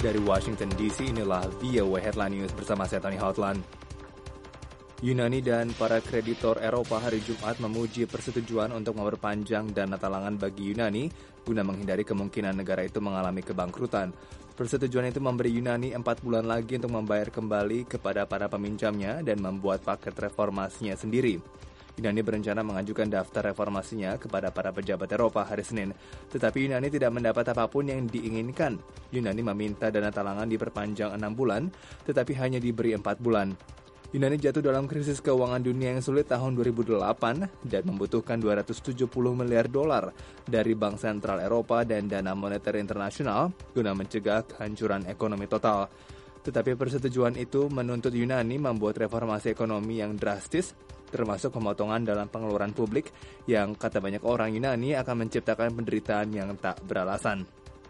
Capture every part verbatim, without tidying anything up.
Dari Washington D C, inilah V O A Headline News bersama saya Tony Hotland. Yunani dan para kreditor Eropa hari Jumat memuji persetujuan untuk memperpanjang dana talangan bagi Yunani guna menghindari kemungkinan negara itu mengalami kebangkrutan. Persetujuan itu memberi Yunani empat bulan lagi untuk membayar kembali kepada para peminjamnya dan membuat paket reformasinya sendiri. Yunani berencana mengajukan daftar reformasinya kepada para pejabat Eropa hari Senin, tetapi Yunani tidak mendapat apapun yang diinginkan. Yunani meminta dana talangan diperpanjang enam bulan, tetapi hanya diberi empat bulan. Yunani jatuh dalam krisis keuangan dunia yang sulit tahun dua ribu delapan dan membutuhkan dua ratus tujuh puluh miliar dolar dari Bank Sentral Eropa dan Dana Moneter Internasional guna mencegah kehancuran ekonomi total. Tetapi persetujuan itu menuntut Yunani membuat reformasi ekonomi yang drastis, termasuk pemotongan dalam pengeluaran publik yang kata banyak orang Yunani akan menciptakan penderitaan yang tak beralasan.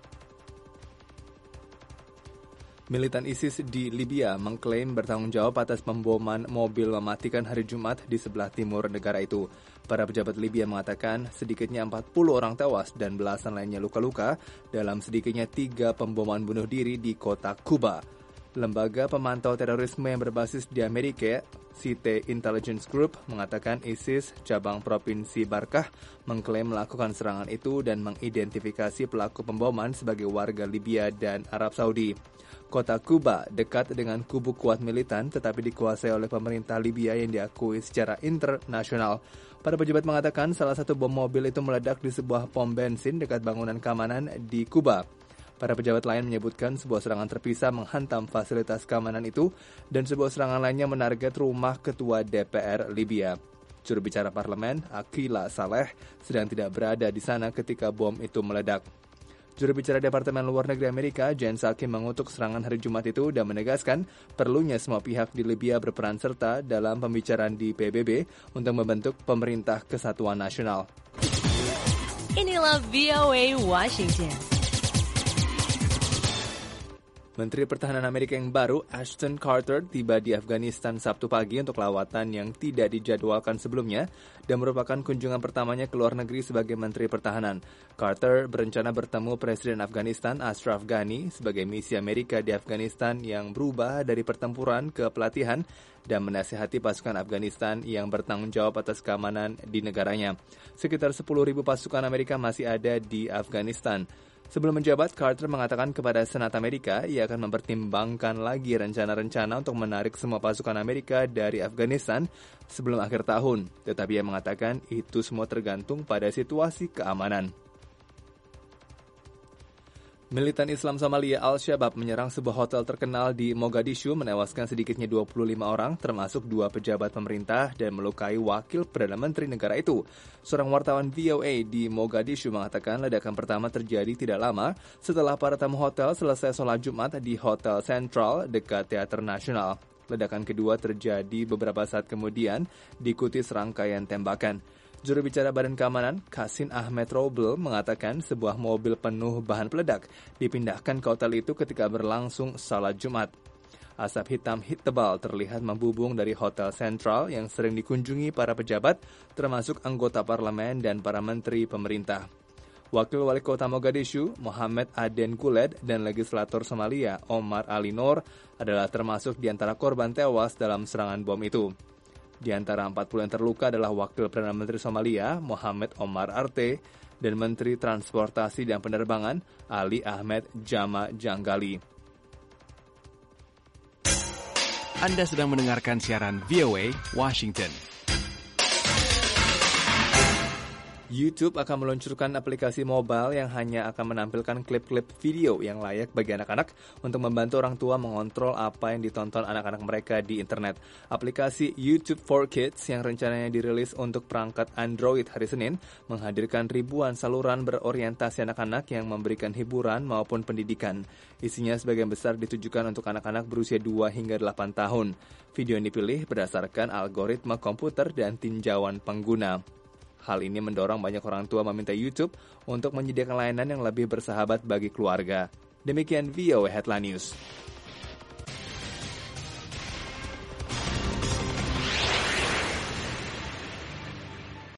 Militan ISIS di Libya mengklaim bertanggung jawab atas pemboman mobil mematikan hari Jumat di sebelah timur negara itu. Para pejabat Libya mengatakan sedikitnya empat puluh orang tewas dan belasan lainnya luka-luka dalam sedikitnya tiga pemboman bunuh diri di kota Kuba. Lembaga pemantau terorisme yang berbasis di Amerika, C T Intelligence Group, mengatakan ISIS cabang provinsi Barkah mengklaim melakukan serangan itu dan mengidentifikasi pelaku pemboman sebagai warga Libya dan Arab Saudi. Kota Kuba dekat dengan kubu kuat militan tetapi dikuasai oleh pemerintah Libya yang diakui secara internasional. Para pejabat mengatakan salah satu bom mobil itu meledak di sebuah pom bensin dekat bangunan keamanan di Kuba. Para pejabat lain menyebutkan sebuah serangan terpisah menghantam fasilitas keamanan itu dan sebuah serangan lainnya menarget rumah ketua D P R Libya. Juru bicara parlemen, Aqila Saleh, sedang tidak berada di sana ketika bom itu meledak. Juru bicara Departemen Luar Negeri Amerika, Jen Psaki, mengutuk serangan hari Jumat itu dan menegaskan perlunya semua pihak di Libya berperan serta dalam pembicaraan di P B B untuk membentuk pemerintah kesatuan nasional. Inilah V O A Washington. Menteri Pertahanan Amerika yang baru, Ashton Carter, tiba di Afghanistan Sabtu pagi untuk lawatan yang tidak dijadwalkan sebelumnya dan merupakan kunjungan pertamanya ke luar negeri sebagai Menteri Pertahanan. Carter berencana bertemu Presiden Afghanistan Ashraf Ghani sebagai misi Amerika di Afghanistan yang berubah dari pertempuran ke pelatihan dan menasihati pasukan Afghanistan yang bertanggung jawab atas keamanan di negaranya. Sekitar sepuluh ribu pasukan Amerika masih ada di Afghanistan. Sebelum menjabat, Carter mengatakan kepada Senat Amerika ia akan mempertimbangkan lagi rencana-rencana untuk menarik semua pasukan Amerika dari Afghanistan sebelum akhir tahun. Tetapi ia mengatakan itu semua tergantung pada situasi keamanan. Militan Islam Somalia Al-Shabaab menyerang sebuah hotel terkenal di Mogadishu, menewaskan sedikitnya dua puluh lima orang, termasuk dua pejabat pemerintah dan melukai wakil Perdana Menteri negara itu. Seorang wartawan V O A di Mogadishu mengatakan ledakan pertama terjadi tidak lama setelah para tamu hotel selesai sholat Jumat di Hotel Central dekat Teater Nasional. Ledakan kedua terjadi beberapa saat kemudian, diikuti serangkaian tembakan. Juru bicara Badan Keamanan, Qasim Ahmed Roble, mengatakan sebuah mobil penuh bahan peledak dipindahkan ke hotel itu ketika berlangsung salat Jumat. Asap hitam tebal terlihat membubung dari Hotel Central yang sering dikunjungi para pejabat, termasuk anggota parlemen dan para menteri pemerintah. Wakil Wali Kota Mogadishu, Mohamed Aden Guled, dan legislator Somalia, Omar Ali Noor, adalah termasuk di antara korban tewas dalam serangan bom itu. Di antara empat puluh yang terluka adalah Wakil Perdana Menteri Somalia, Mohamed Omar Arte, dan Menteri Transportasi dan Penerbangan, Ali Ahmed Jama Janggali. Anda sedang mendengarkan siaran V O A Washington. YouTube akan meluncurkan aplikasi mobile yang hanya akan menampilkan klip-klip video yang layak bagi anak-anak untuk membantu orang tua mengontrol apa yang ditonton anak-anak mereka di internet. Aplikasi YouTube for Kids yang rencananya dirilis untuk perangkat Android hari Senin menghadirkan ribuan saluran berorientasi anak-anak yang memberikan hiburan maupun pendidikan. Isinya sebagian besar ditujukan untuk anak-anak berusia dua hingga delapan tahun. Video yang dipilih berdasarkan algoritma komputer dan tinjauan pengguna. Hal ini mendorong banyak orang tua meminta YouTube untuk menyediakan layanan yang lebih bersahabat bagi keluarga. Demikian V O A Headline News.